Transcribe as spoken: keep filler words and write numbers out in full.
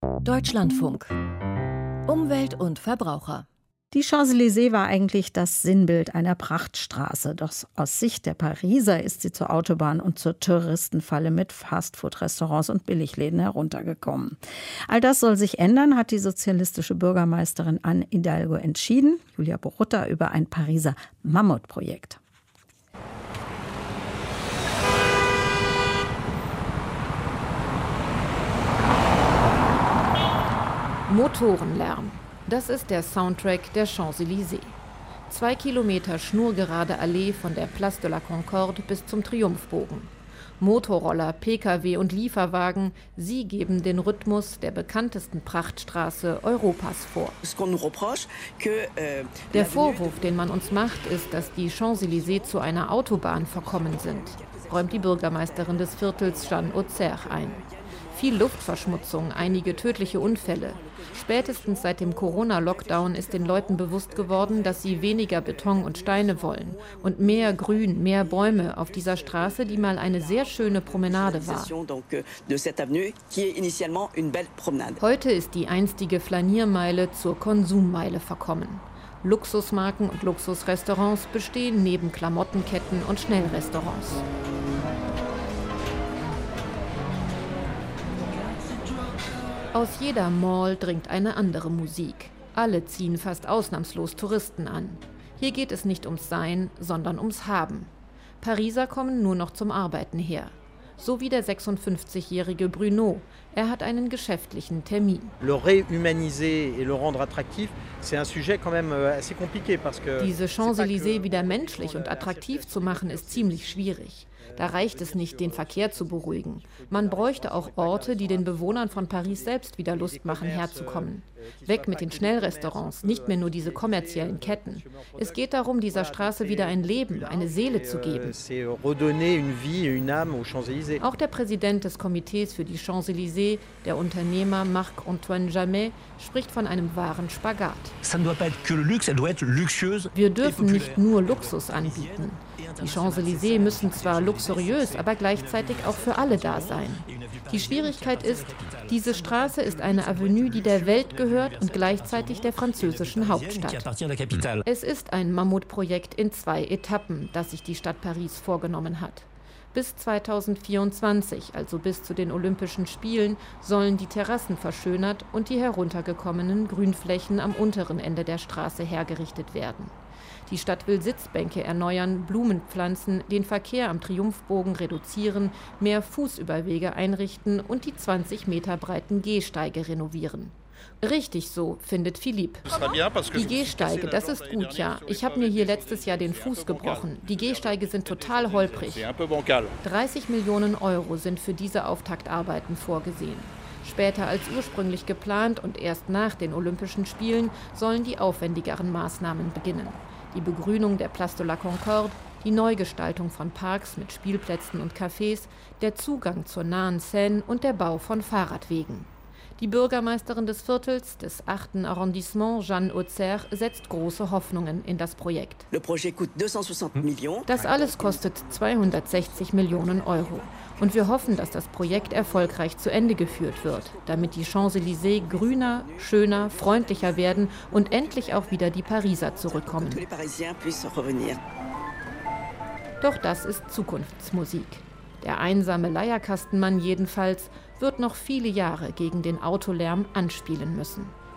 Deutschlandfunk. Umwelt und Verbraucher. Die Champs-Élysées war eigentlich das Sinnbild einer Prachtstraße. Doch aus Sicht der Pariser ist sie zur Autobahn und zur Touristenfalle mit Fastfood-Restaurants und Billigläden heruntergekommen. All das soll sich ändern, hat die sozialistische Bürgermeisterin Anne Hidalgo entschieden. Julia Borutta über ein Pariser Mammutprojekt. Motorenlärm. Das ist der Soundtrack der Champs-Élysées. Zwei Kilometer schnurgerade Allee von der Place de la Concorde bis zum Triumphbogen. Motorroller, Pkw und Lieferwagen, sie geben den Rhythmus der bekanntesten Prachtstraße Europas vor. Der Vorwurf, den man uns macht, ist, dass die Champs-Élysées zu einer Autobahn verkommen sind, räumt die Bürgermeisterin des Viertels Jeanne Auxerre ein. Viel Luftverschmutzung, einige tödliche Unfälle. Spätestens seit dem Corona-Lockdown ist den Leuten bewusst geworden, dass sie weniger Beton und Steine wollen und mehr Grün, mehr Bäume auf dieser Straße, die mal eine sehr schöne Promenade war. Heute ist die einstige Flaniermeile zur Konsummeile verkommen. Luxusmarken und Luxusrestaurants bestehen neben Klamottenketten und Schnellrestaurants. Aus jeder Mall dringt eine andere Musik. Alle ziehen fast ausnahmslos Touristen an. Hier geht es nicht ums Sein, sondern ums Haben. Pariser kommen nur noch zum Arbeiten her. So wie der sechsundfünfzigjährige Bruno. Er hat einen geschäftlichen Termin. Diese Champs-Élysées wieder menschlich und attraktiv zu machen, ist ziemlich schwierig. Da reicht es nicht, den Verkehr zu beruhigen. Man bräuchte auch Orte, die den Bewohnern von Paris selbst wieder Lust machen, herzukommen. Weg mit den Schnellrestaurants, nicht mehr nur diese kommerziellen Ketten. Es geht darum, dieser Straße wieder ein Leben, eine Seele zu geben. Auch der Präsident des Komitees für die Champs-Élysées, der Unternehmer Marc-Antoine Jamet, spricht von einem wahren Spagat. Wir dürfen nicht nur Luxus anbieten. Die Champs-Élysées müssen zwar luxuriös, aber gleichzeitig auch für alle da sein. Die Schwierigkeit ist, diese Straße ist eine Avenue, die der Welt gehört und gleichzeitig der französischen Hauptstadt. Es ist ein Mammutprojekt in zwei Etappen, das sich die Stadt Paris vorgenommen hat. Bis zweitausendvierundzwanzig, also bis zu den Olympischen Spielen, sollen die Terrassen verschönert und die heruntergekommenen Grünflächen am unteren Ende der Straße hergerichtet werden. Die Stadt will Sitzbänke erneuern, Blumen pflanzen, den Verkehr am Triumphbogen reduzieren, mehr Fußüberwege einrichten und die zwanzig Meter breiten Gehsteige renovieren. Richtig so, findet Philippe. Die Gehsteige, das ist gut, ja. Ich habe mir hier letztes Jahr den Fuß gebrochen. Die Gehsteige sind total holprig. dreißig Millionen Euro sind für diese Auftaktarbeiten vorgesehen. Später als ursprünglich geplant und erst nach den Olympischen Spielen sollen die aufwendigeren Maßnahmen beginnen. Die Begrünung der Place de la Concorde, die Neugestaltung von Parks mit Spielplätzen und Cafés, der Zugang zur nahen Seine und der Bau von Fahrradwegen. Die Bürgermeisterin des Viertels, des achten Arrondissement, Jeanne Auxerre, setzt große Hoffnungen in das Projekt. Das alles kostet zweihundertsechzig Millionen Euro. Und wir hoffen, dass das Projekt erfolgreich zu Ende geführt wird, damit die Champs-Élysées grüner, schöner, freundlicher werden und endlich auch wieder die Pariser zurückkommen. Doch das ist Zukunftsmusik. Der einsame Leierkastenmann jedenfalls wird noch viele Jahre gegen den Autolärm anspielen müssen.